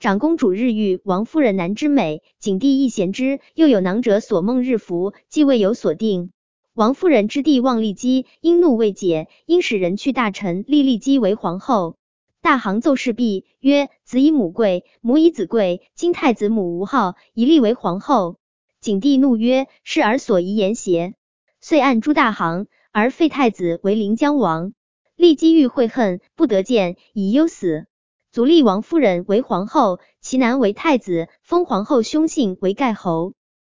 长公主日遇，王夫人难之美，景帝亦贤之，又有囊者所梦日服，既未有所定。王夫人之弟望骊姬，因怒未解，因使人去大臣立骊姬为皇后。大行奏事毕，曰：子以母贵，母以子贵，今太子母无号，以立为皇后。景帝怒曰：是儿所宜言邪？遂按诛大行，而废太子为临江王。骊姬欲悔恨，不得见，以忧死。卒立王夫人为皇后，其男为太子，封皇后兄信为盖侯。